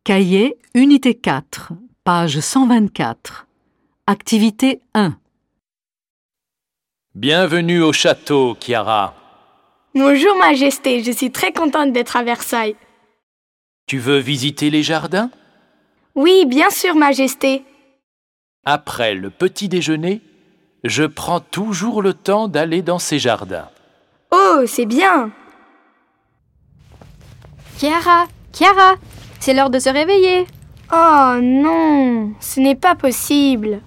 Cahier, unité 4, page 124. Activité 1. Bienvenue au château, Chiara. Bonjour Majesté, je suis très contente d'être à Versailles. Tu veux visiter les jardins? Oui, bien sûr Majesté. Après le petit déjeuner, je prends toujours le temps d'aller dans ces jardins. Oh, c'est bien. Chiara, c'est l'heure de se réveiller. Oh non, ce n'est pas possible.